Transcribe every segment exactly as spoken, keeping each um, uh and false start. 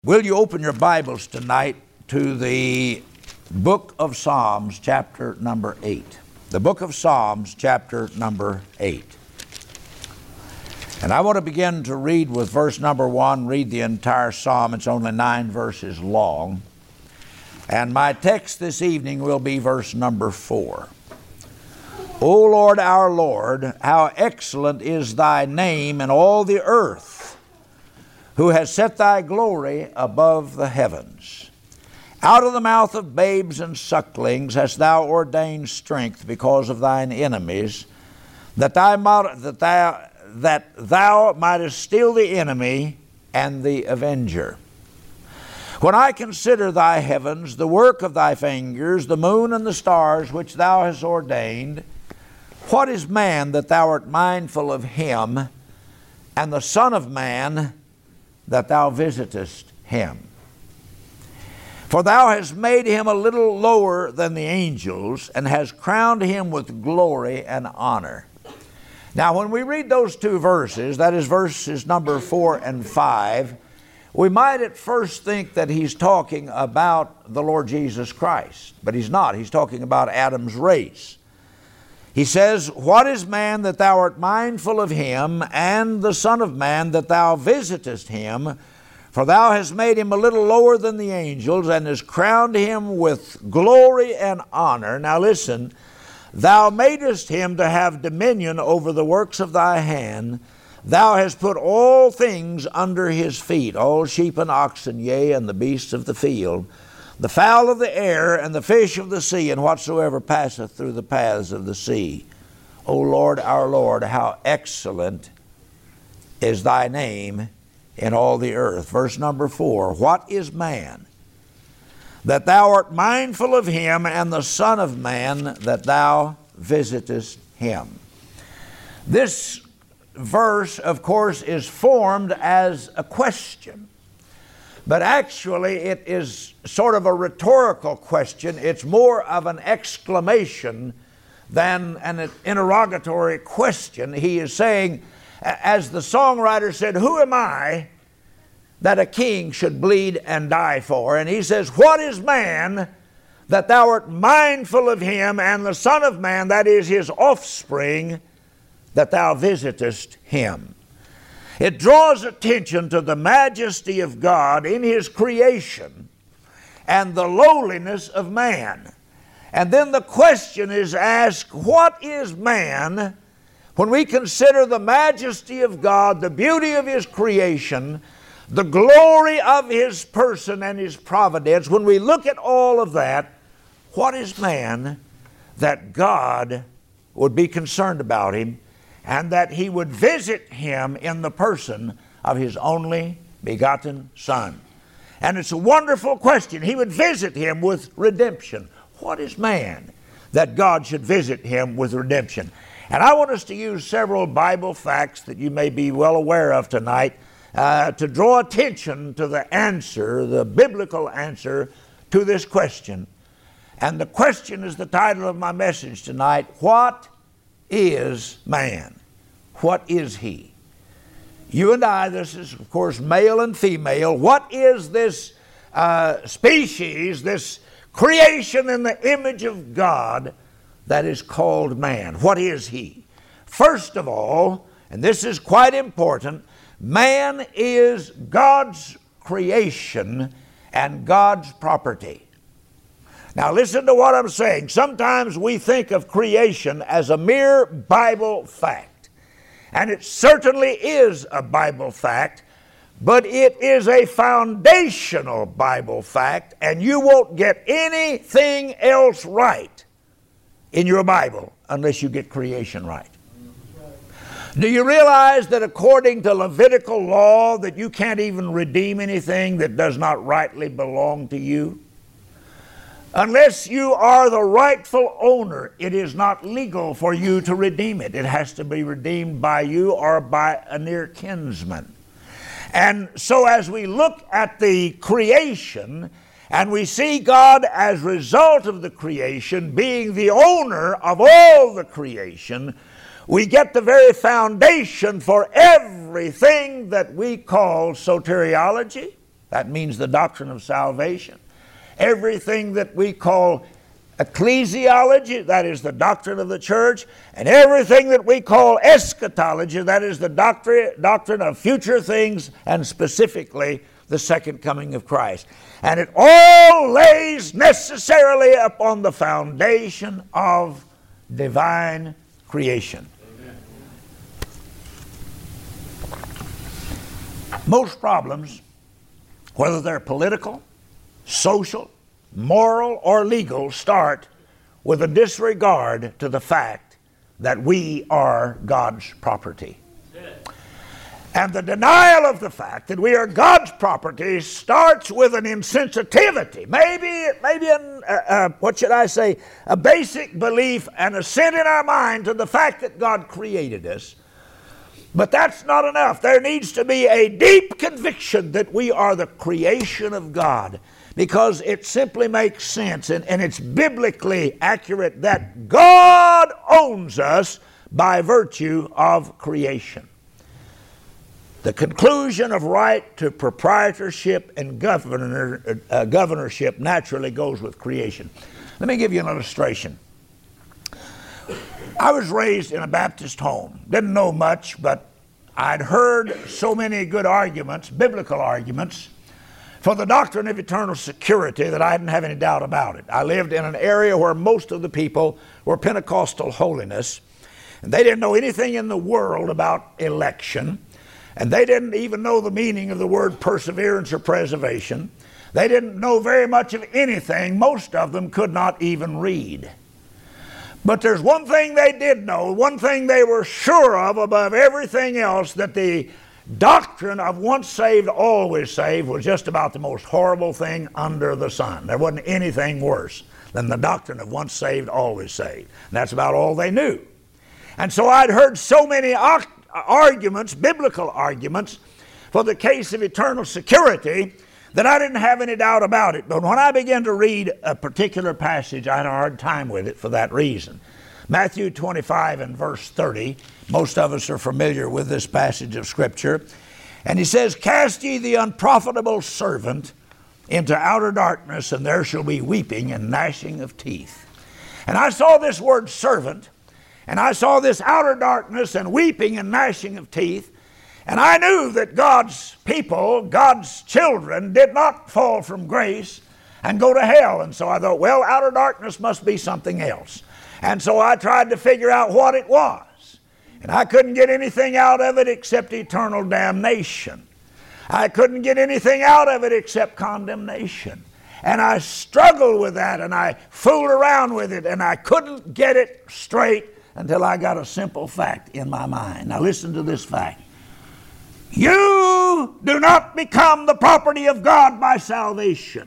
Will you open your Bibles tonight to the book of Psalms, chapter number eight. The book of Psalms, chapter number eight. And I want to begin to read with verse number one, read the entire psalm. It's only nine verses long. And my text this evening will be verse number four. O Lord, our Lord, how excellent is thy name in all the earth, who has set thy glory above the heavens. Out of the mouth of babes and sucklings hast thou ordained strength because of thine enemies, that, thy, that, thou, that thou mightest still the enemy and the avenger. When I consider thy heavens, the work of thy fingers, the moon and the stars which thou hast ordained, what is man that thou art mindful of him, and the Son of Man that thou visitest him? For thou hast made him a little lower than the angels, and hast crowned him with glory and honor. Now, when we read those two verses, that is verses number four and five, we might at first think that he's talking about the Lord Jesus Christ, but he's not. He's talking about Adam's race. He says, what is man that thou art mindful of him, and the Son of Man that thou visitest him? For thou hast made him a little lower than the angels, and hast crowned him with glory and honor. Now listen, thou madest him to have dominion over the works of thy hand. Thou hast put all things under his feet, all sheep and oxen, yea, and the beasts of the field, the fowl of the air, and the fish of the sea, and whatsoever passeth through the paths of the sea. O Lord, our Lord, how excellent is thy name in all the earth. Verse number four, what is man that thou art mindful of him, and the Son of Man that thou visitest him? This verse, of course, is formed as a question. But actually, it is sort of a rhetorical question. It's more of an exclamation than an interrogatory question. He is saying, as the songwriter said, who am I that a king should bleed and die for? And he says, what is man that thou art mindful of him, and the Son of Man, that is his offspring, that thou visitest him? It draws attention to the majesty of God in his creation and the lowliness of man. And then the question is asked, what is man? When we consider the majesty of God, the beauty of his creation, the glory of his person and his providence, when we look at all of that, what is man that God would be concerned about him, and that he would visit him in the person of his only begotten Son? And it's a wonderful question. He would visit him with redemption. What is man that God should visit him with redemption? And I want us to use several Bible facts that you may be well aware of tonight uh, to draw attention to the answer, the biblical answer to this question. And the question is the title of my message tonight: what is man? What is he? You and I, this is of course male and female. What is this uh, species, this creation in the image of God that is called man? What is he? First of all, and this is quite important, man is God's creation and God's property. Now listen to what I'm saying. Sometimes we think of creation as a mere Bible fact. And it certainly is a Bible fact, but it is a foundational Bible fact, and you won't get anything else right in your Bible unless you get creation right. Do you realize that according to Levitical law that you can't even redeem anything that does not rightly belong to you? Unless you are the rightful owner, it is not legal for you to redeem it. It has to be redeemed by you or by a near kinsman. And so as we look at the creation and we see God as a result of the creation being the owner of all the creation, we get the very foundation for everything that we call soteriology, That means the doctrine of salvation. Everything that we call ecclesiology, that is the doctrine of the church, and everything that we call eschatology, that is the doctrine, doctrine of future things, and specifically the second coming of Christ. And it all lays necessarily upon the foundation of divine creation. Amen. Most problems, whether they're political, social, moral, or legal, start with a disregard to the fact that we are God's property. And the denial of the fact that we are God's property starts with an insensitivity, maybe, maybe an, uh, uh, what should I say, a basic belief and assent in our mind to the fact that God created us. But that's not enough. There needs to be a deep conviction that we are the creation of God, because it simply makes sense, and, and it's biblically accurate that God owns us by virtue of creation. The conclusion of right to proprietorship and governor, uh, governorship naturally goes with creation. Let me give you an illustration. I was raised in a Baptist home. Didn't know much, but I'd heard so many good arguments, biblical arguments, for the doctrine of eternal security that I didn't have any doubt about it. I lived in an area where most of the people were Pentecostal holiness, and they didn't know anything in the world about election, and they didn't even know the meaning of the word perseverance or preservation. They didn't know very much of anything. Most of them could not even read. But there's one thing they did know, one thing they were sure of above everything else, that the doctrine of once saved, always saved was just about the most horrible thing under the sun. There wasn't anything worse than the doctrine of once saved, always saved. And that's about all they knew. And so I'd heard so many arguments, biblical arguments, for the case of eternal security that I didn't have any doubt about it. But when I began to read a particular passage, I had a hard time with it for that reason. Matthew twenty-five and verse thirty, most of us are familiar with this passage of Scripture. And he says, "Cast ye the unprofitable servant into outer darkness, and there shall be weeping and gnashing of teeth." And I saw this word servant, and I saw this outer darkness and weeping and gnashing of teeth, and I knew that God's people, God's children, did not fall from grace and go to hell. And so I thought, well, outer darkness must be something else. And so I tried to figure out what it was. And I couldn't get anything out of it except eternal damnation. I couldn't get anything out of it except condemnation. And I struggled with that, and I fooled around with it, and I couldn't get it straight until I got a simple fact in my mind. Now listen to this fact. You do not become the property of God by salvation.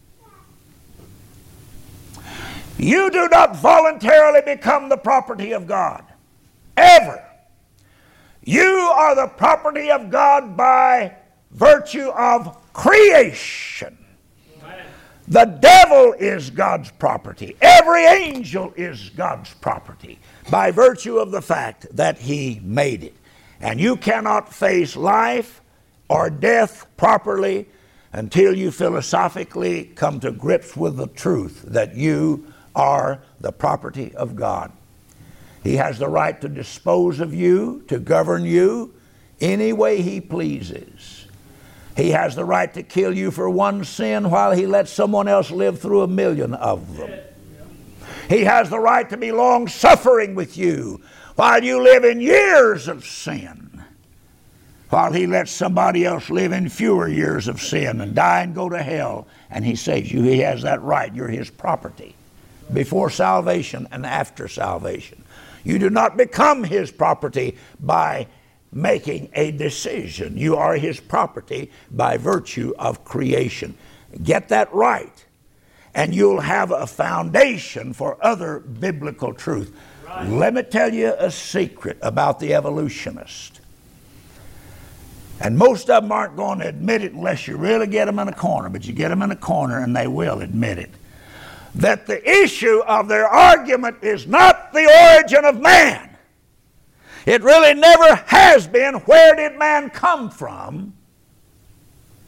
You do not voluntarily become the property of God. Ever. You are the property of God by virtue of creation. Amen. The devil is God's property. Every angel is God's property by virtue of the fact that he made it. And you cannot face life or death properly until you philosophically come to grips with the truth that you are the property of God. He has the right to dispose of you, to govern you any way he pleases. He has the right to kill you for one sin while he lets someone else live through a million of them. He has the right to be long-suffering with you while you live in years of sin, while he lets somebody else live in fewer years of sin and die and go to hell, and he saves you. He has that right. You're his property before salvation and after salvation. You do not become his property by making a decision. You are his property by virtue of creation. Get that right, and you'll have a foundation for other biblical truth. Right. Let me tell you a secret about the evolutionist. And most of them aren't going to admit it unless you really get them in a corner, but you get them in a corner and they will admit it. That the issue of their argument is not the origin of man. It really never has been. Where did man come from?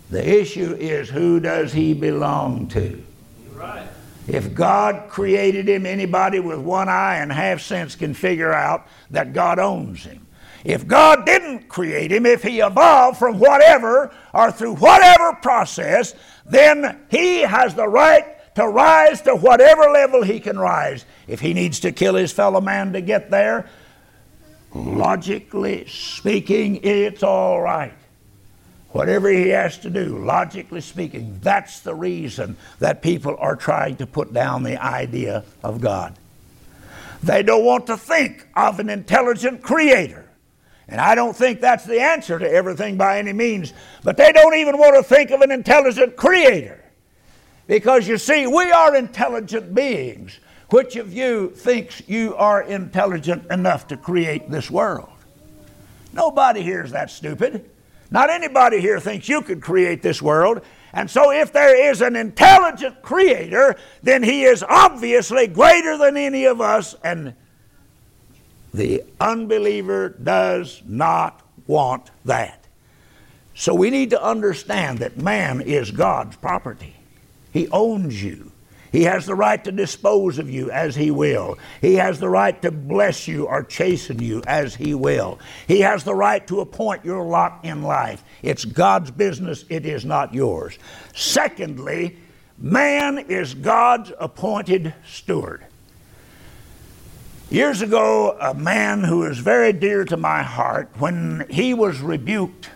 The issue is, who does he belong to? You're right. If God created him, anybody with one eye and half sense can figure out that God owns him. If God didn't create him, if he evolved from whatever or through whatever process, then he has the right to rise to whatever level he can rise. If he needs to kill his fellow man to get there, logically speaking, it's all right. Whatever he has to do, logically speaking, that's the reason that people are trying to put down the idea of God. They don't want to think of an intelligent creator. And I don't think that's the answer to everything by any means. But they don't even want to think of an intelligent creator. Because you see, we are intelligent beings. Which of you thinks you are intelligent enough to create this world? Nobody here is that stupid. Not anybody here thinks you could create this world. And so if there is an intelligent creator, then he is obviously greater than any of us. And the unbeliever does not want that. So we need to understand that man is God's property. He owns you. He has the right to dispose of you as he will. He has the right to bless you or chasten you as he will. He has the right to appoint your lot in life. It's God's business. It is not yours. Secondly, man is God's appointed steward. Years ago, a man who is very dear to my heart, when he was rebuked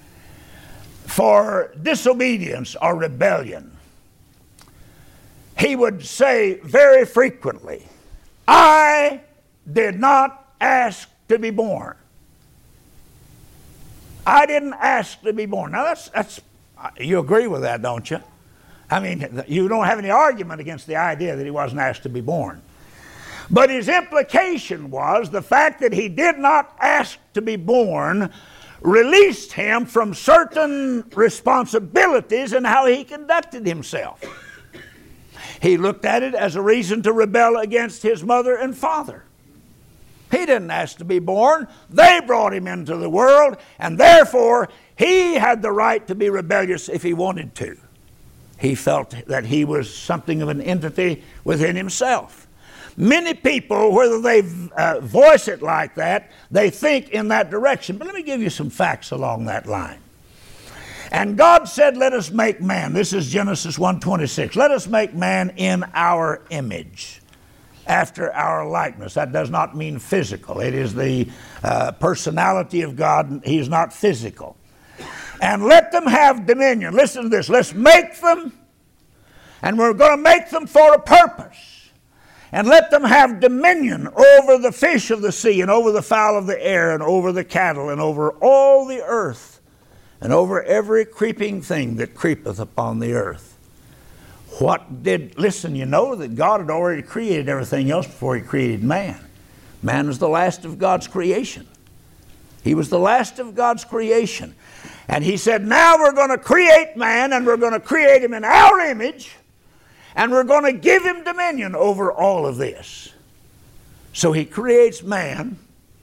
for disobedience or rebellion, he would say very frequently, "I did not ask to be born. I didn't ask to be born." Now that's, that's you agree with that, don't you? I mean, you don't have any argument against the idea that he wasn't asked to be born. But his implication was the fact that he did not ask to be born released him from certain responsibilities in how he conducted himself. He looked at it as a reason to rebel against his mother and father. He didn't ask to be born. They brought him into the world, and therefore he had the right to be rebellious if he wanted to. He felt that he was something of an entity within himself. Many people, whether they uh, voice it like that, they think in that direction. But let me give you some facts along that line. And God said, "Let us make man." This is Genesis one twenty-six. "Let us make man in our image, after our likeness." That does not mean physical. It is the uh, personality of God. He is not physical. "And let them have dominion." Listen to this. Let's make them, and we're going to make them for a purpose. "And let them have dominion over the fish of the sea, and over the fowl of the air, and over the cattle, and over all the earth, and over every creeping thing that creepeth upon the earth." What did, listen, you know that God had already created everything else before he created man. Man was the last of God's creation. He was the last of God's creation. And he said, now we're going to create man, and we're going to create him in our image, and we're going to give him dominion over all of this. So he creates man.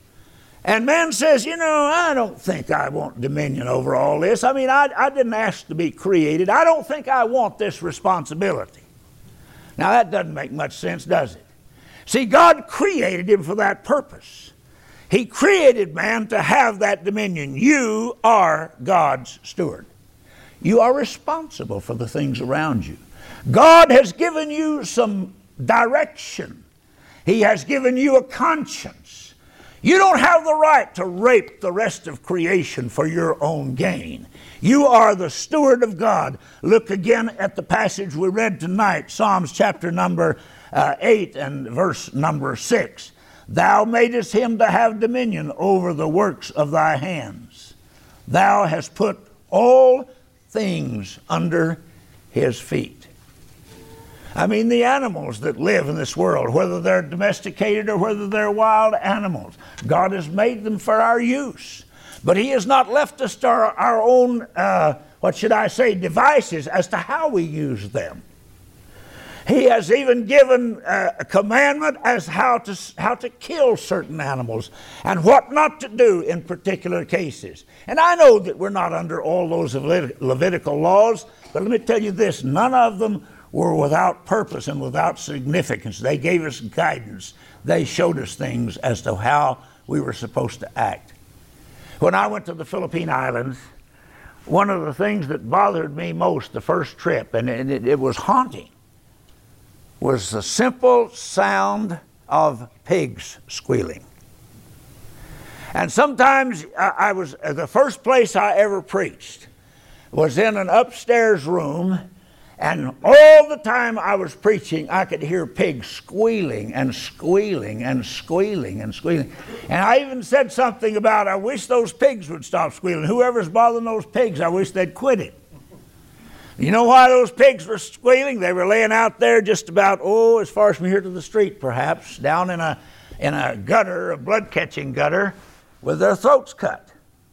And man says, you know, I don't think I want dominion over all this. I mean, I, I didn't ask to be created. I don't think I want this responsibility. Now, that doesn't make much sense, does it? See, God created him for that purpose. He created man to have that dominion. You are God's steward. You are responsible for the things around you. God has given you some direction. He has given you a conscience. You don't have the right to rape the rest of creation for your own gain. You are the steward of God. Look again at the passage we read tonight, Psalms chapter number uh, eight and verse number six. "Thou madest him to have dominion over the works of thy hands. Thou hast put all things under his feet." I mean, the animals that live in this world, whether they're domesticated or whether they're wild animals, God has made them for our use. But he has not left us to our, our own, uh, what should I say, devices as to how we use them. He has even given uh, a commandment as how to, how to kill certain animals and what not to do in particular cases. And I know that we're not under all those Levit- Levitical laws, but let me tell you this, none of them were without purpose and without significance. They gave us guidance. They showed us things as to how we were supposed to act. When I went to the Philippine Islands, one of the things that bothered me most the first trip, and it, it was haunting, was the simple sound of pigs squealing. And sometimes I, I was, the first place I ever preached was in an upstairs room, and all the time I was preaching, I could hear pigs squealing and squealing and squealing and squealing. And I even said something about, I wish those pigs would stop squealing. Whoever's bothering those pigs, I wish they'd quit it. You know why those pigs were squealing? They were laying out there just about, oh, as far as from here to the street, perhaps, down in a, in a gutter, a blood-catching gutter, with their throats cut.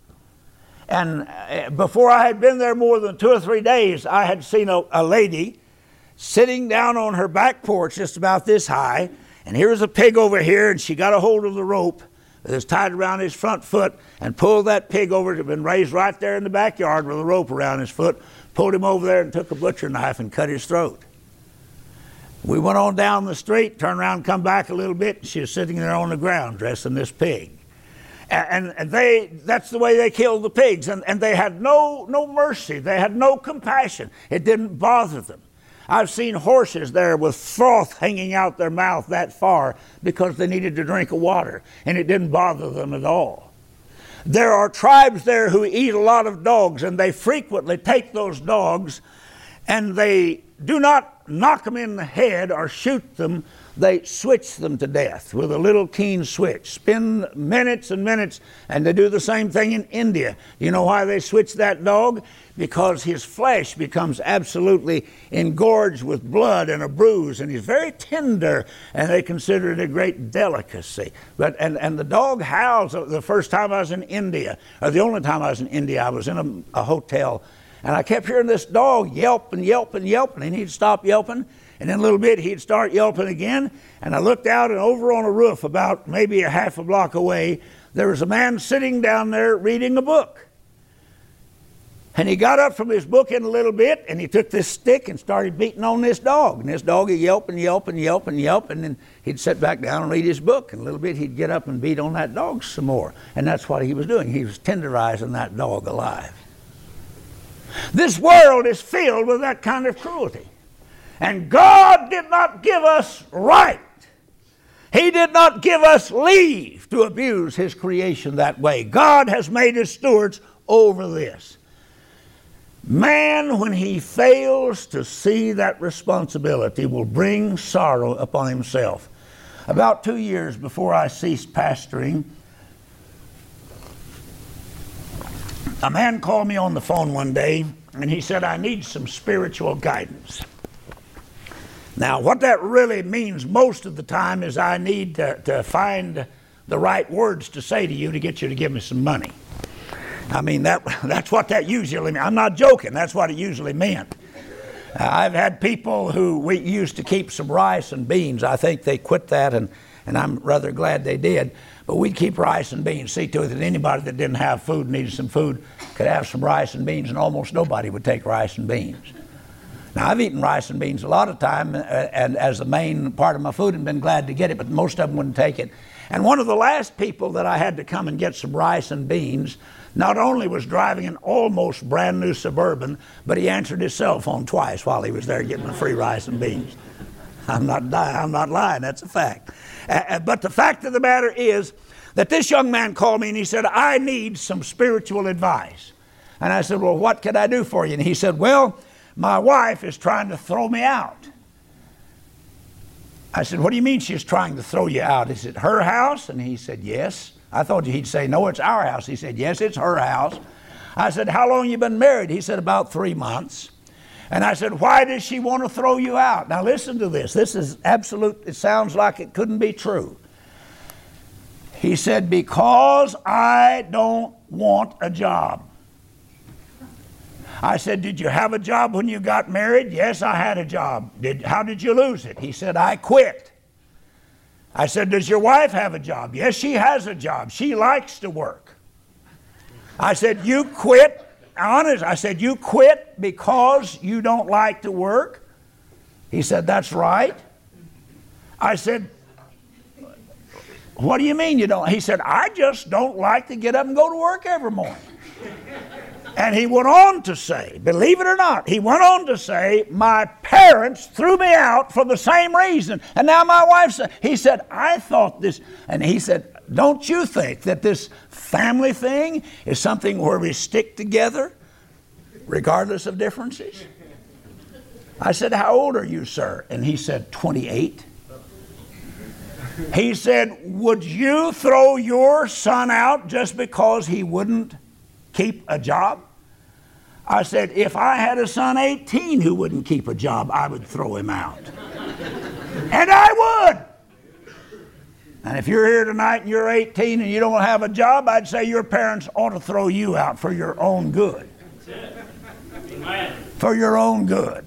And before I had been there more than two or three days, I had seen a, a lady sitting down on her back porch just about this high, and here's a pig over here, and she got a hold of the rope that was tied around his front foot and pulled that pig over. It had been raised right there in the backyard with a rope around his foot, pulled him over there and took a butcher knife and cut his throat. We went on down the street, turned around, come back a little bit, and she was sitting there on the ground dressing this pig. And, and they, that's the way they killed the pigs. And, and they had no, no mercy. They had no compassion. It didn't bother them. I've seen horses there with froth hanging out their mouth that far because they needed to drink of water, and it didn't bother them at all. There are tribes there who eat a lot of dogs, and they frequently take those dogs and they do not knock them in the head or shoot them. They switch them to death with a little keen switch. Spend minutes and minutes, and they do the same thing in India. You know why they switch that dog? Because his flesh becomes absolutely engorged with blood and a bruise, and he's very tender, and they consider it a great delicacy. But and, and the dog howls. The first time I was in India, or the only time I was in India, I was in a, a hotel, and I kept hearing this dog yelp and yelp and yelp, and he'd stop yelping. And in a little bit, he'd start yelping again. And I looked out, and over on a roof about maybe a half a block away, there was a man sitting down there reading a book. And he got up from his book in a little bit, and he took this stick and started beating on this dog. And this dog would yelp and yelp and yelp and yelp, and then he'd sit back down and read his book. And a little bit, he'd get up and beat on that dog some more. And that's what he was doing. He was tenderizing that dog alive. This world is filled with that kind of cruelty. And God did not give us right. He did not give us leave to abuse His creation that way. God has made us stewards over this. Man, when he fails to see that responsibility, will bring sorrow upon himself. About two years before I ceased pastoring, a man called me on the phone one day, and he said, I need some spiritual guidance. Now, what that really means most of the time is I need to, to find the right words to say to you to get you to give me some money. I mean, that that's what that usually means. I'm not joking. That's what it usually meant. Uh, I've had people who we used to keep some rice and beans. I think they quit that, and, and I'm rather glad they did. But we'd keep rice and beans, see to it that anybody that didn't have food, needed some food, could have some rice and beans, and almost nobody would take rice and beans. Now, I've eaten rice and beans a lot of time, uh, and as the main part of my food, and been glad to get it, but most of them wouldn't take it. And one of the last people that I had to come and get some rice and beans not only was driving an almost brand new Suburban, but he answered his cell phone twice while he was there getting the free rice and beans. I'm not, I'm not lying, that's a fact. Uh, but the fact of the matter is that this young man called me and he said, I need some spiritual advice. And I said, well, what can I do for you? And he said, well, my wife is trying to throw me out. I said, what do you mean she's trying to throw you out? Is it her house? And he said, yes. I thought he'd say, no, it's our house. He said, yes, it's her house. I said, how long you been married? He said, about three months. And I said, why does she want to throw you out? Now listen to this. This is absolute. It sounds like it couldn't be true. He said, because I don't want a job. I said, did you have a job when you got married? Yes, I had a job. Did, how did you lose it? He said, I quit. I said, does your wife have a job? Yes, she has a job. She likes to work. I said, you quit? Honest, I said, you quit because you don't like to work? He said, that's right. I said, what do you mean you don't? He said, I just don't like to get up and go to work every morning. And he went on to say, believe it or not, he went on to say, my parents threw me out for the same reason. And now my wife said, he said, I thought this, and he said, don't you think that this family thing is something where we stick together regardless of differences? I said, how old are you, sir? And he said, twenty-eight. He said, would you throw your son out just because he wouldn't keep a job? I said, if I had a son eighteen who wouldn't keep a job, I would throw him out. And I would. And if you're here tonight and you're eighteen and you don't have a job, I'd say your parents ought to throw you out for your own good. For your own good.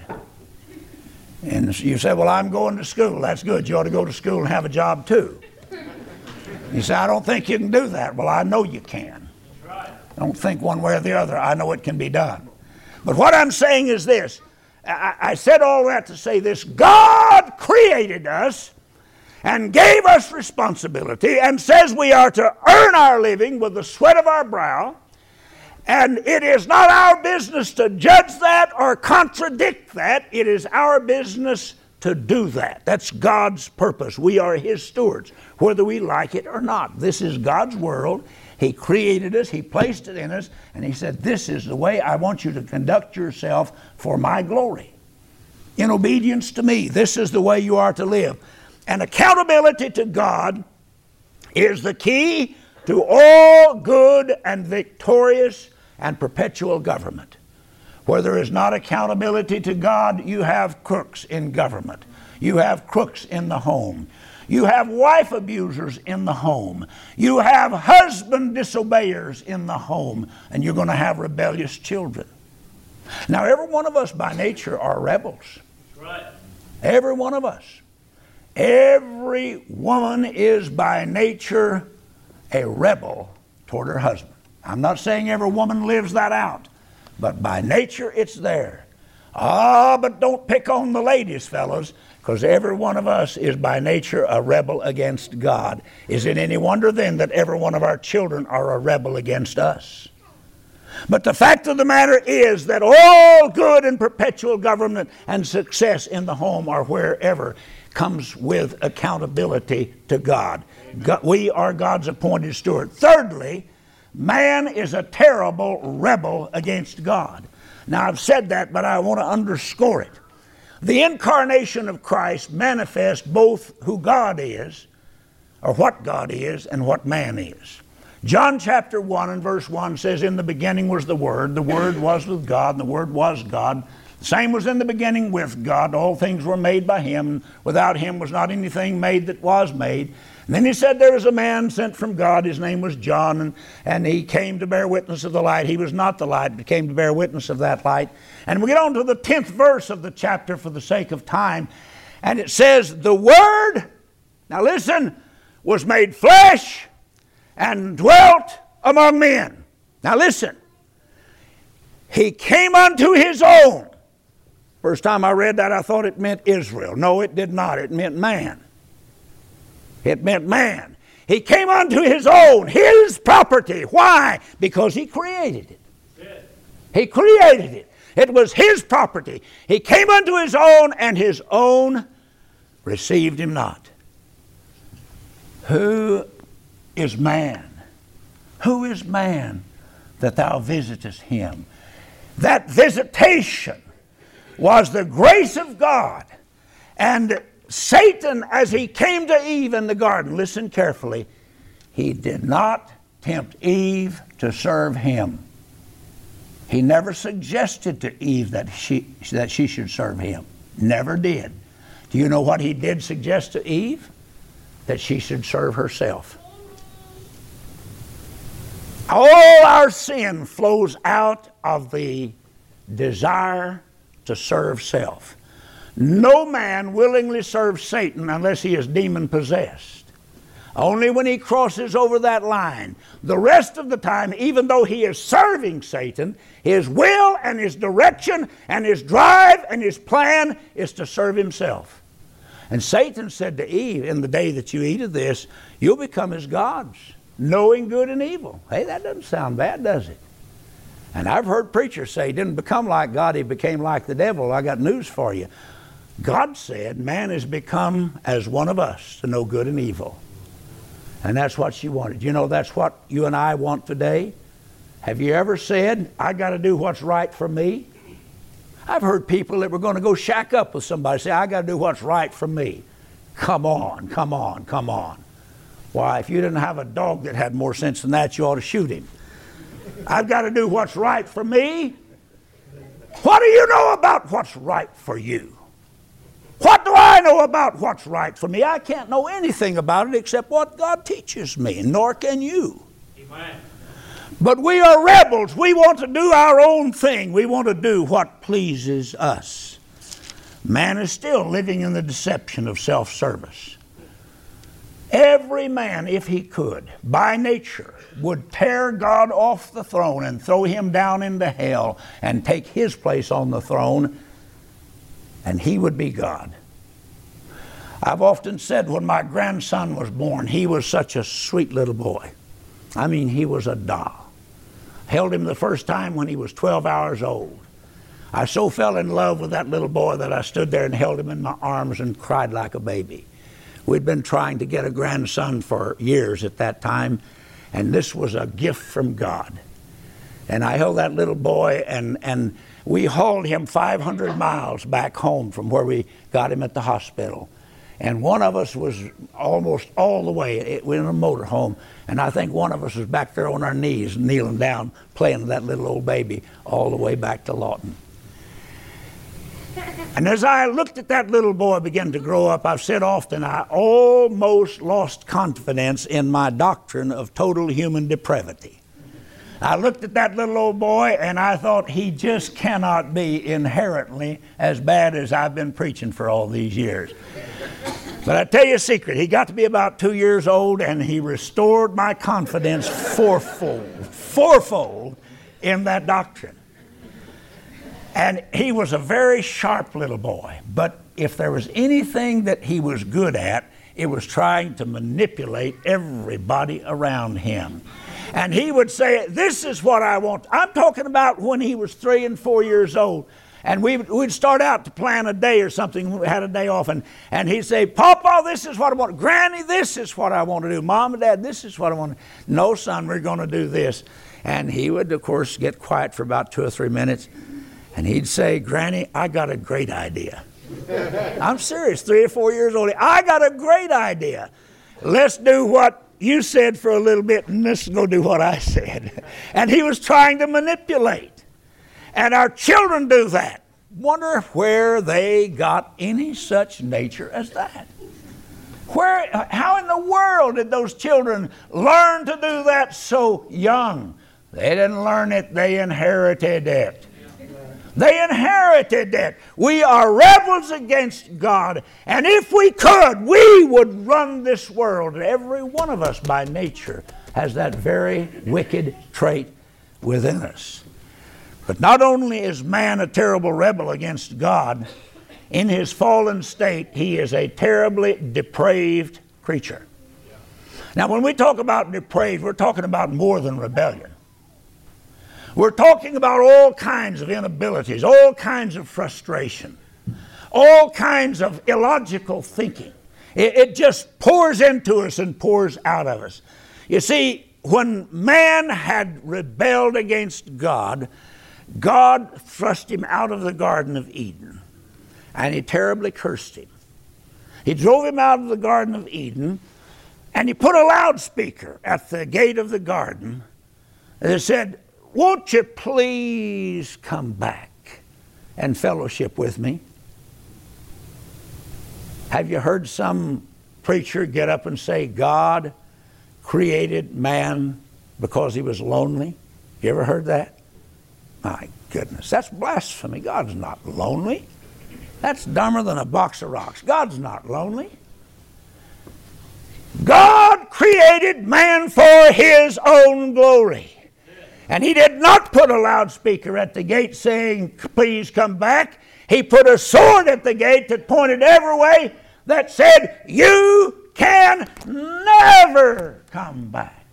And you say, well, I'm going to school. That's good. You ought to go to school and have a job too. You say, I don't think you can do that. Well, I know you can. Don't think one way or the other. I know it can be done. But what I'm saying is this. I, I said all that to say this. God created us and gave us responsibility and says we are to earn our living with the sweat of our brow. And it is not our business to judge that or contradict that. It is our business to do that. That's God's purpose. We are His stewards, whether we like it or not. This is God's world. He created us. He placed it in us. And He said, this is the way I want you to conduct yourself for my glory. In obedience to me. This is the way you are to live. And accountability to God is the key to all good and victorious and perpetual government. Where there is not accountability to God, you have crooks in government. You have crooks in the home. You have wife abusers in the home. You have husband disobeyers in the home. And you're going to have rebellious children. Now, every one of us by nature are rebels. Right. Every one of us. Every woman is by nature a rebel toward her husband. I'm not saying every woman lives that out, but by nature it's there. Ah, but don't pick on the ladies, fellows, because every one of us is by nature a rebel against God. Is it any wonder then that every one of our children are a rebel against us? But the fact of the matter is that all good and perpetual government and success in the home or wherever comes with accountability to God. God. We are God's appointed steward. Thirdly, man is a terrible rebel against God. Now, I've said that, but I want to underscore it. The incarnation of Christ manifests both who God is, or what God is, and what man is. John chapter one and verse one says, in the beginning was the Word, the Word was with God, and the Word was God. The same was in the beginning with God. All things were made by Him. Without Him was not anything made that was made. And then He said there was a man sent from God. His name was John, and, and he came to bear witness of the light. He was not the light, but came to bear witness of that light. And we get on to the tenth verse of the chapter for the sake of time. And it says, the Word, now listen, was made flesh and dwelt among men. Now listen, He came unto His own. First time I read that, I thought it meant Israel. No, it did not. It meant man. It meant man. He came unto His own, His property. Why? Because He created it. Yeah. He created it. It was His property. He came unto His own, and His own received Him not. Who is man? Who is man that thou visitest him? That visitation was the grace of God. And Satan, as he came to Eve in the garden, listen carefully, he did not tempt Eve to serve him. He never suggested to Eve that she, that she should serve him. Never did. Do you know what he did suggest to Eve? That she should serve herself. All our sin flows out of the desire to serve self. No man willingly serves Satan unless he is demon-possessed. Only when he crosses over that line. The rest of the time, even though he is serving Satan, his will and his direction and his drive and his plan is to serve himself. And Satan said to Eve, in the day that you eat of this, you'll become as gods, knowing good and evil. Hey, that doesn't sound bad, does it? And I've heard preachers say he didn't become like God, he became like the devil. I got news for you. God said man has become as one of us to know good and evil. And that's what she wanted. You know, that's what you and I want today. Have you ever said, I got to do what's right for me? I've heard people that were going to go shack up with somebody say, I got to do what's right for me. Come on, come on, come on. Why, if you didn't have a dog that had more sense than that, you ought to shoot him. I've got to do what's right for me. What do you know about what's right for you? What do I know about what's right for me? I can't know anything about it except what God teaches me, nor can you. Amen. But we are rebels. We want to do our own thing. We want to do what pleases us. Man is still living in the deception of self-service. Every man, if he could, by nature, would tear God off the throne and throw him down into hell and take his place on the throne, and he would be God. I've often said when my grandson was born, he was such a sweet little boy. I mean, he was a doll. Held him the first time when he was twelve hours old. I so fell in love with that little boy that I stood there and held him in my arms and cried like a baby. We'd been trying to get a grandson for years at that time, and this was a gift from God. And I held that little boy, and, and we hauled him five hundred miles back home from where we got him at the hospital. And one of us was almost all the way in a motorhome, and I think one of us was back there on our knees, kneeling down, playing with that little old baby all the way back to Lawton. And as I looked at that little boy begin to grow up, I've said often, I almost lost confidence in my doctrine of total human depravity. I looked at that little old boy and I thought, he just cannot be inherently as bad as I've been preaching for all these years. But I tell you a secret, he got to be about two years old and he restored my confidence fourfold, fourfold in that doctrine. And he was a very sharp little boy, but if there was anything that he was good at, it was trying to manipulate everybody around him. And he would say, this is what I want. I'm talking about when he was three and four years old. And we, we'd start out to plan a day or something. We had a day off. And, and he'd say, Papa, this is what I want. Granny, this is what I want to do. Mom and Dad, this is what I want to do. No, son, we're going to do this. And he would, of course, get quiet for about two or three minutes. And he'd say, Granny, I got a great idea. I'm serious, three or four years old. I got a great idea. Let's do what you said for a little bit, and let's go do what I said. And he was trying to manipulate. And our children do that. Wonder where they got any such nature as that. Where, how in the world did those children learn to do that so young? They didn't learn it, they inherited it. They inherited it. We are rebels against God. And if we could, we would run this world. And every one of us by nature has that very wicked trait within us. But not only is man a terrible rebel against God, in his fallen state, he is a terribly depraved creature. Now, when we talk about depraved, we're talking about more than rebellion. We're talking about all kinds of inabilities, all kinds of frustration, all kinds of illogical thinking. It, it just pours into us and pours out of us. You see, when man had rebelled against God, God thrust him out of the Garden of Eden, and he terribly cursed him. He drove him out of the Garden of Eden, and he put a loudspeaker at the gate of the garden that said, won't you please come back and fellowship with me? Have you heard some preacher get up and say God created man because he was lonely? You ever heard that? My goodness, that's blasphemy. God's not lonely. That's dumber than a box of rocks. God's not lonely. God created man for His own glory. And He did not put a loudspeaker at the gate saying, please come back. He put a sword at the gate that pointed every way that said, you can never come back.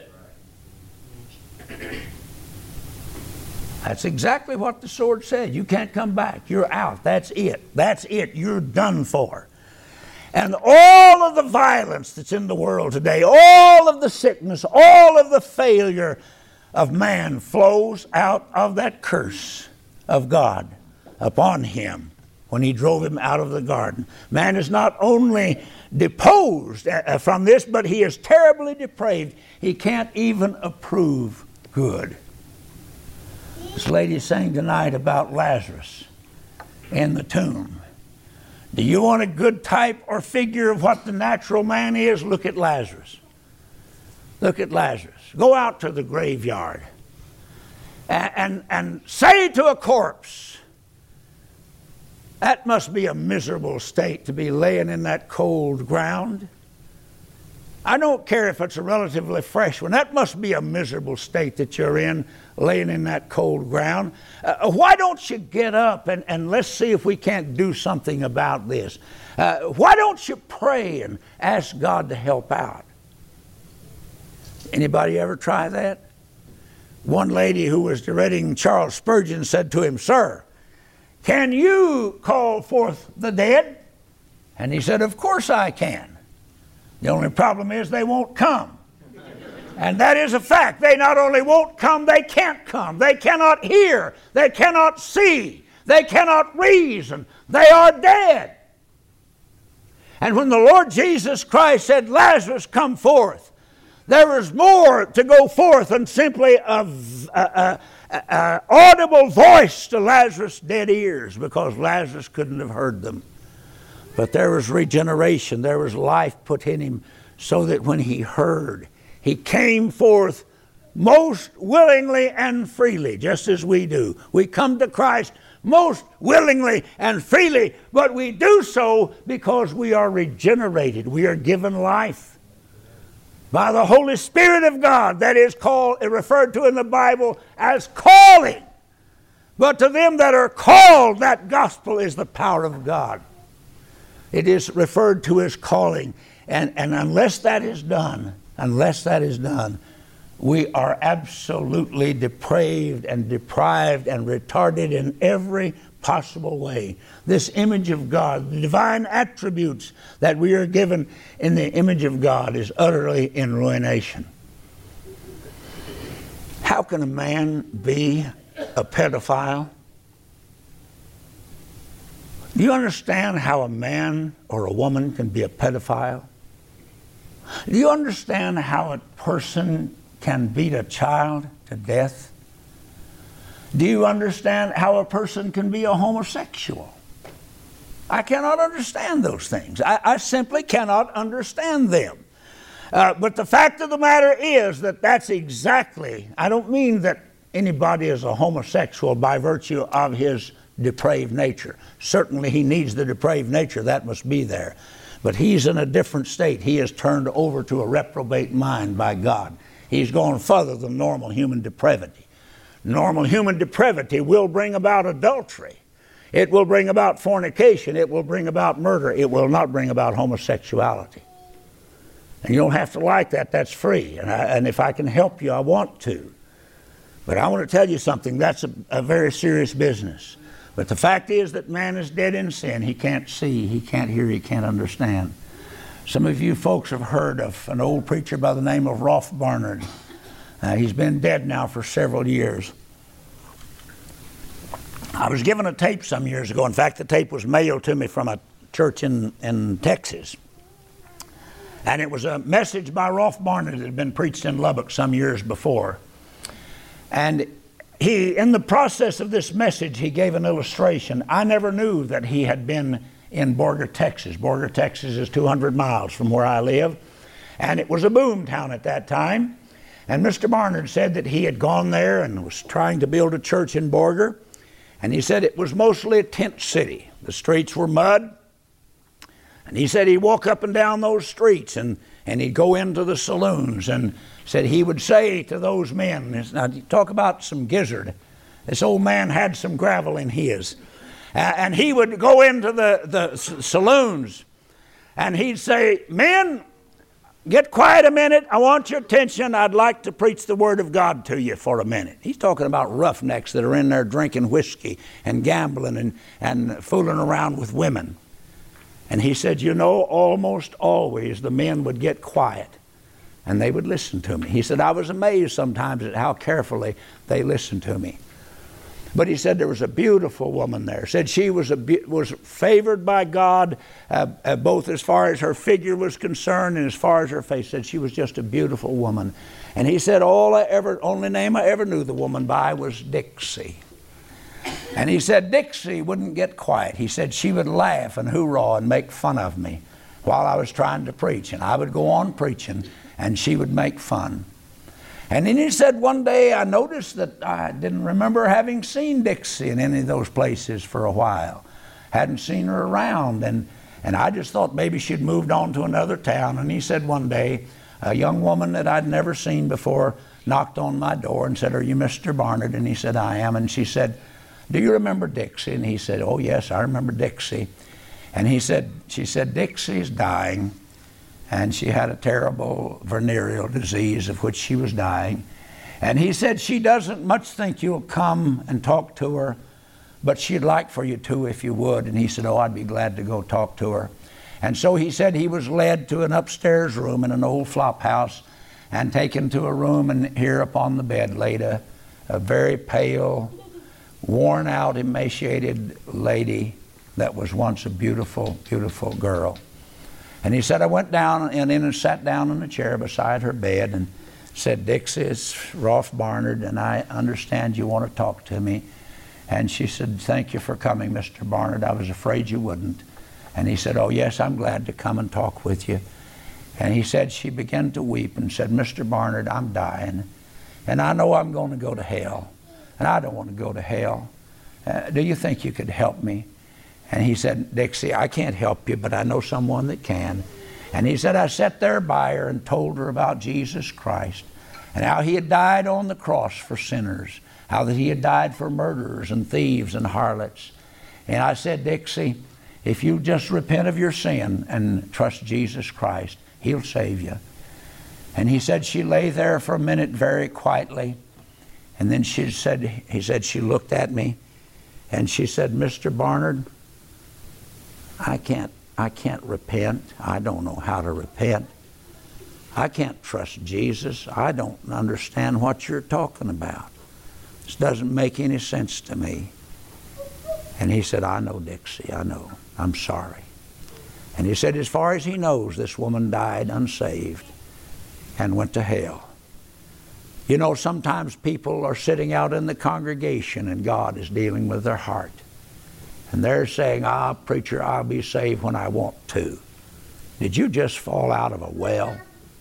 That's exactly what the sword said. You can't come back. You're out. That's it. That's it. You're done for. And all of the violence that's in the world today, all of the sickness, all of the failure of man flows out of that curse of God upon him when He drove him out of the garden. Man is not only deposed from this, but he is terribly depraved. He can't even approve good. This lady sang tonight about Lazarus in the tomb. Do you want a good type or figure of what the natural man is? Look at Lazarus. Look at Lazarus. Go out to the graveyard and, and, and say to a corpse, that must be a miserable state to be laying in that cold ground. I don't care if it's a relatively fresh one. That must be a miserable state that you're in, laying in that cold ground. Uh, why don't you get up and, and let's see if we can't do something about this? Uh, why don't you pray and ask God to help out? Anybody ever try that? One lady who was directing Charles Spurgeon said to him, sir, can you call forth the dead? And he said, of course I can. The only problem is they won't come. And that is a fact. They not only won't come, they can't come. They cannot hear. They cannot see. They cannot reason. They are dead. And when the Lord Jesus Christ said, Lazarus, come forth, there was more to go forth than simply a, a, a, a audible voice to Lazarus' dead ears, because Lazarus couldn't have heard them. But there was regeneration. There was life put in him so that when he heard, he came forth most willingly and freely, just as we do. We come to Christ most willingly and freely, but we do so because we are regenerated. We are given life by the Holy Spirit of God. That is called, referred to in the Bible as calling. But to them that are called, that gospel is the power of God. It is referred to as calling. And, and unless that is done, unless that is done, we are absolutely depraved and deprived and retarded in every possible way. This image of God, the divine attributes that we are given in the image of God, is utterly in ruination. How can a man be a pedophile? Do you understand how a man or a woman can be a pedophile? Do you understand how a person can beat a child to death? Do you understand how a person can be a homosexual? I cannot understand those things. I, I simply cannot understand them. Uh, but the fact of the matter is that that's exactly, I don't mean that anybody is a homosexual by virtue of his depraved nature. Certainly he needs the depraved nature, that must be there. But he's in a different state. He is turned over to a reprobate mind by God. He's going further than normal human depravity. Normal human depravity will bring about adultery. It will bring about fornication. It will bring about murder. It will not bring about homosexuality. And you don't have to like that. That's free. And, I, and if I can help you, I want to. But I want to tell you something. That's a, a very serious business. But the fact is that man is dead in sin. He can't see, he can't hear, he can't understand. Some of you folks have heard of an old preacher by the name of Rolf Barnard. Uh, he's been dead now for several years. I was given a tape some years ago. In fact, the tape was mailed to me from a church in, in Texas. And it was a message by Rolf Barnard that had been preached in Lubbock some years before. And he, in the process of this message, he gave an illustration. I never knew that he had been in Borger, Texas. Borger, Texas is two hundred miles from where I live. And it was a boom town at that time. And Mister Barnard said that he had gone there and was trying to build a church in Borger. And he said it was mostly a tent city. The streets were mud. And he said he'd walk up and down those streets and, and he'd go into the saloons and said he would say to those men, now talk about some gizzard. This old man had some gravel in his. Uh, and he would go into the, the s- saloons and he'd say, men, get quiet a minute. I want your attention. I'd like to preach the Word of God to you for a minute. He's talking about roughnecks that are in there drinking whiskey and gambling and, and fooling around with women. And he said, you know, almost always the men would get quiet and they would listen to me. He said, I was amazed sometimes at how carefully they listened to me. But he said there was a beautiful woman there. Said she was a was favored by God, uh, uh, both as far as her figure was concerned and as far as her face. Said she was just a beautiful woman. And he said all I ever, only name I ever knew the woman by was Dixie. And he said Dixie wouldn't get quiet. He said she would laugh and hoorah and make fun of me while I was trying to preach. And I would go on preaching and she would make fun. And then he said one day I noticed that I didn't remember having seen Dixie in any of those places for a while. Hadn't seen her around. And, and I just thought maybe she'd moved on to another town. And he said one day a young woman that I'd never seen before knocked on my door and said, are you Mister Barnard? And he said, I am. And she said, do you remember Dixie? And he said, oh yes, I remember Dixie. And he said, she said, Dixie's dying. And she had a terrible venereal disease of which she was dying. And he said, she doesn't much think you'll come and talk to her, but she'd like for you to if you would. And he said, oh, I'd be glad to go talk to her. And so he said he was led to an upstairs room in an old flop house and taken to a room, and here upon the bed laid a, a very pale, worn out, emaciated lady that was once a beautiful, beautiful girl. And he said, I went down and in and sat down in a chair beside her bed and said, Dixie, it's Rolf Barnard, and I understand you want to talk to me. And she said, thank you for coming, Mister Barnard. I was afraid you wouldn't. And he said, oh yes, I'm glad to come and talk with you. And he said, she began to weep and said, Mister Barnard, I'm dying. And I know I'm going to go to hell. And I don't want to go to hell. Uh, do you think you could help me? And he said, Dixie, I can't help you, but I know someone that can. And he said, I sat there by her and told her about Jesus Christ and how he had died on the cross for sinners, how that he had died for murderers and thieves and harlots. And I said, Dixie, if you just repent of your sin and trust Jesus Christ, he'll save you. And he said she lay there for a minute very quietly. And then she said, he said she looked at me and she said, Mister Barnard, I can't, I can't repent. I don't know how to repent. I can't trust Jesus. I don't understand what you're talking about. This doesn't make any sense to me. And he said, I know, Dixie, I know. I'm sorry. And he said, as far as he knows, this woman died unsaved and went to hell. You know, sometimes people are sitting out in the congregation and God is dealing with their heart. And they're saying, ah, preacher, I'll be saved when I want to. Did you just fall out of a well?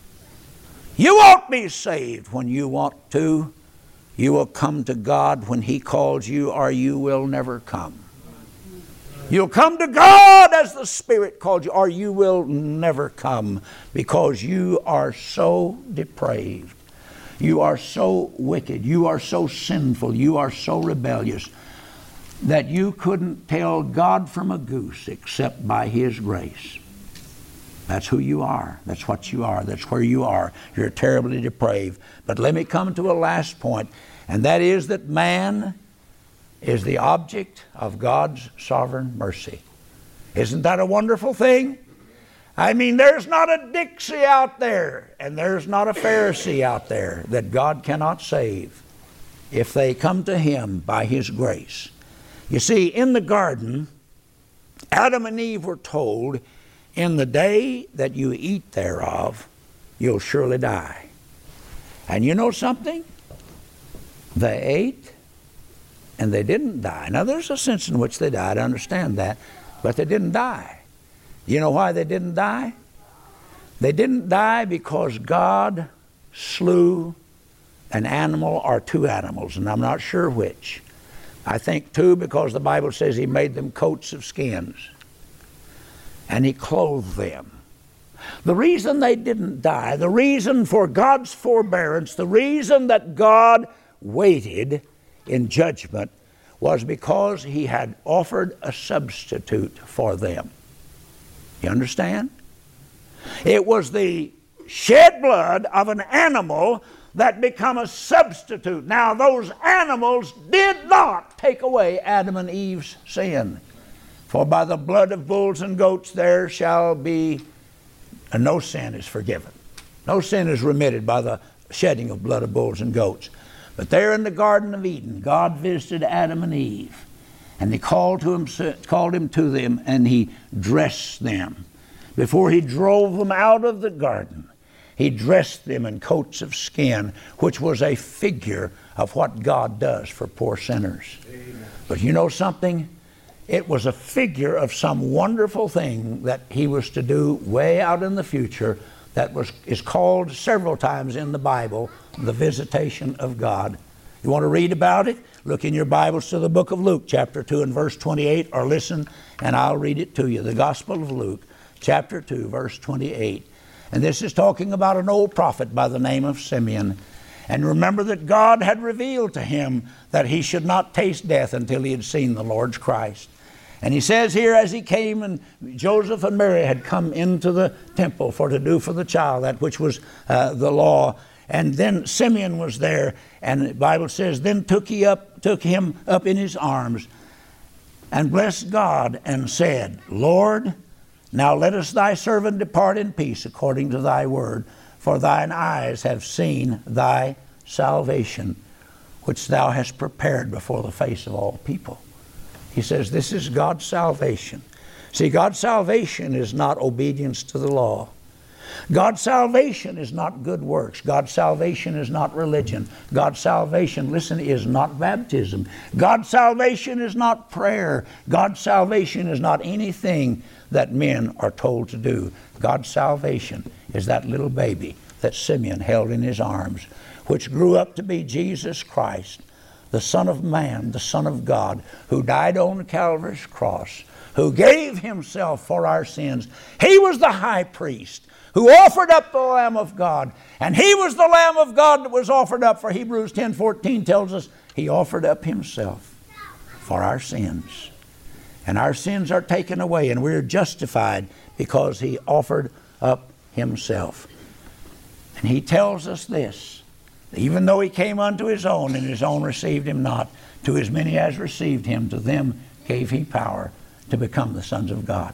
You won't be saved when you want to. You will come to God when he calls you, or you will never come. You'll come to God as the Spirit called you, or you will never come, because you are so depraved. You are so wicked. You are so sinful. You are so rebellious that you couldn't tell God from a goose except by his grace. That's who you are. That's what you are. That's where you are. You're terribly depraved. But let me come to a last point, and that is that man is the object of God's sovereign mercy. Isn't that a wonderful thing? I mean, there's not a Dixie out there, and there's not a Pharisee out there that God cannot save if they come to him by his grace. You see, in the garden, Adam and Eve were told, in the day that you eat thereof, you'll surely die. And you know something? They ate and they didn't die. Now, there's a sense in which they died, I understand that, but they didn't die. You know why they didn't die? They didn't die because God slew an animal or two animals, and I'm not sure which. I think two, because the Bible says he made them coats of skins and he clothed them. The reason they didn't die, the reason for God's forbearance, the reason that God waited in judgment was because he had offered a substitute for them. You understand? It was the shed blood of an animal that become a substitute. Now, those animals did not take away Adam and Eve's sin. For by the blood of bulls and goats there shall be, and no sin is forgiven. No sin is remitted by the shedding of blood of bulls and goats. But there in the Garden of Eden, God visited Adam and Eve, and he called to him, called him to them, and he dressed them. Before he drove them out of the garden, he dressed them in coats of skin, which was a figure of what God does for poor sinners. Amen. But you know something? It was a figure of some wonderful thing that he was to do way out in the future that was is called several times in the Bible, the visitation of God. You want to read about it? Look in your Bibles to the book of Luke, chapter two and verse twenty-eight, or listen and I'll read it to you. The Gospel of Luke, chapter two, verse twenty-eight. And this is talking about an old prophet by the name of Simeon. And remember that God had revealed to him that he should not taste death until he had seen the Lord's Christ. And he says here, as he came, and Joseph and Mary had come into the temple for to do for the child that which was uh, the law. And then Simeon was there, and the Bible says, then took he up, took him up in his arms, and blessed God, and said, Lord, now lettest thy servant depart in peace according to thy word, for thine eyes have seen thy salvation, which thou hast prepared before the face of all people. He says this is God's salvation. See, God's salvation is not obedience to the law. God's salvation is not good works. God's salvation is not religion. God's salvation, listen, is not baptism. God's salvation is not prayer. God's salvation is not anything that men are told to do. God's salvation is that little baby that Simeon held in his arms, which grew up to be Jesus Christ, the Son of Man, the Son of God, who died on Calvary's cross, who gave himself for our sins. He was the high priest who offered up the Lamb of God. And he was the Lamb of God that was offered up, for Hebrews ten fourteen tells us he offered up himself for our sins. And our sins are taken away, and we're justified because he offered up himself. And he tells us this, even though he came unto his own, and his own received him not, to as many as received him, to them gave he power to become the sons of God.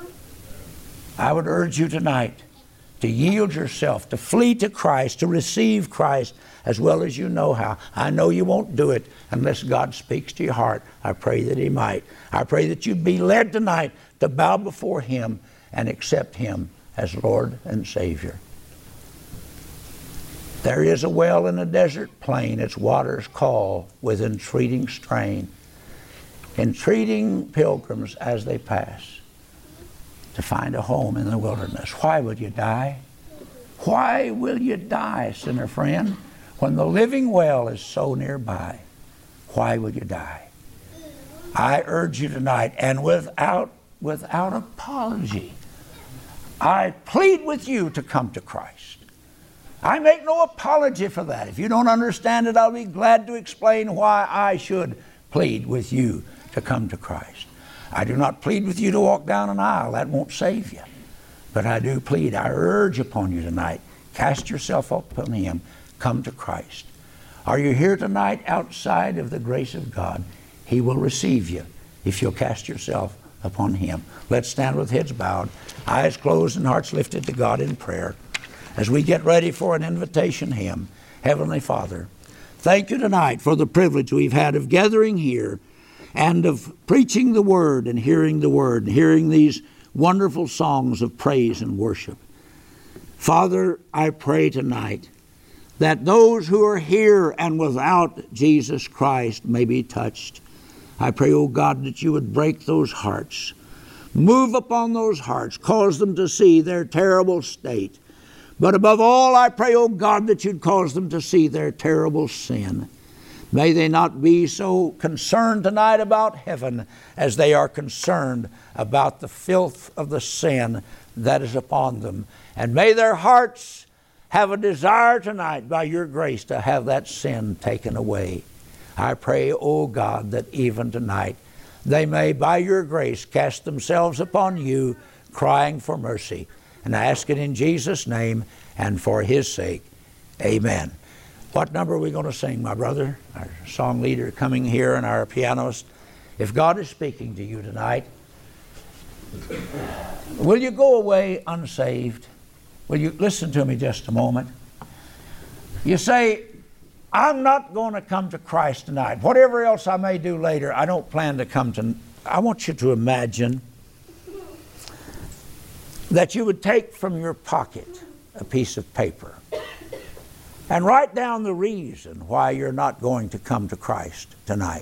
I would urge you tonight to yield yourself, to flee to Christ, to receive Christ as well as you know how. I know you won't do it unless God speaks to your heart. I pray that he might. I pray that you'd be led tonight to bow before him and accept him as Lord and Savior. There is a well in a desert plain, its waters call with entreating strain, entreating pilgrims as they pass to find a home in the wilderness. Why will you die? Why will you die, sinner friend, when the living well is so nearby? Why will you die? I urge you tonight, and without, without apology, I plead with you to come to Christ. I make no apology for that. If you don't understand it, I'll be glad to explain why I should plead with you to come to Christ. I do not plead with you to walk down an aisle. That won't save you. But I do plead, I urge upon you tonight, cast yourself upon him. Come to Christ. Are you here tonight outside of the grace of God? He will receive you if you'll cast yourself upon him. Let's stand with heads bowed, eyes closed and hearts lifted to God in prayer as we get ready for an invitation hymn. Heavenly Father, thank you tonight for the privilege we've had of gathering here and of preaching the Word and hearing the Word and hearing these wonderful songs of praise and worship. Father, I pray tonight that those who are here and without Jesus Christ may be touched. I pray, oh God, that you would break those hearts. Move upon those hearts. Cause them to see their terrible state. But above all, I pray, O God, that you'd cause them to see their terrible sin. May they not be so concerned tonight about heaven as they are concerned about the filth of the sin that is upon them. And may their hearts have a desire tonight, by your grace, to have that sin taken away. I pray, O God, that even tonight they may, by your grace, cast themselves upon you, crying for mercy. And I ask it in Jesus' name and for his sake. Amen. What number are we going to sing, my brother? Our song leader coming here and our pianist. If God is speaking to you tonight, will you go away unsaved? Will you listen to me just a moment? You say, I'm not going to come to Christ tonight. Whatever else I may do later, I don't plan to come to... I want you to imagine that you would take from your pocket a piece of paper and write down the reason why you're not going to come to Christ tonight.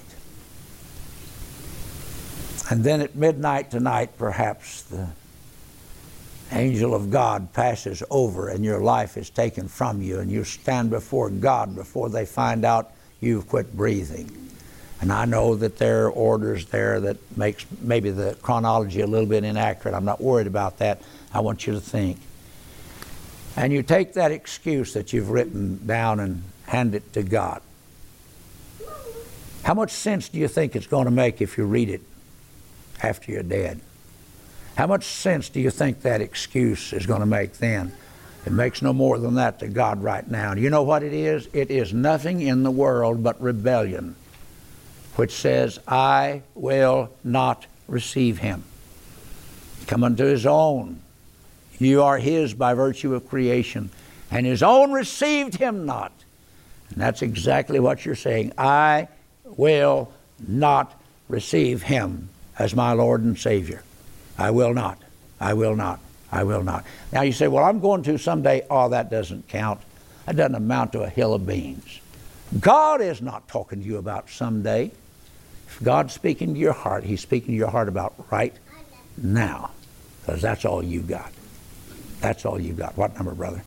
And then at midnight tonight, perhaps the angel of God passes over and your life is taken from you, and you stand before God before they find out you've quit breathing. And I know that there are orders there that makes maybe the chronology a little bit inaccurate. I'm not worried about that. I want you to think. And you take that excuse that you've written down and hand it to God. How much sense do you think it's going to make if you read it after you're dead? How much sense do you think that excuse is going to make then? It makes no more than that to God right now. Do you know what it is? It is nothing in the world but rebellion, which says, I will not receive him. Come unto his own. You are his by virtue of creation, and his own received him not. And that's exactly what you're saying. I will not receive him as my Lord and Savior. I will not. I will not. I will not. Now you say, well, I'm going to someday. Oh, that doesn't count. That doesn't amount to a hill of beans. God is not talking to you about someday. If God's speaking to your heart, he's speaking to your heart about right now, because that's all you got. That's all you got. What number, brother?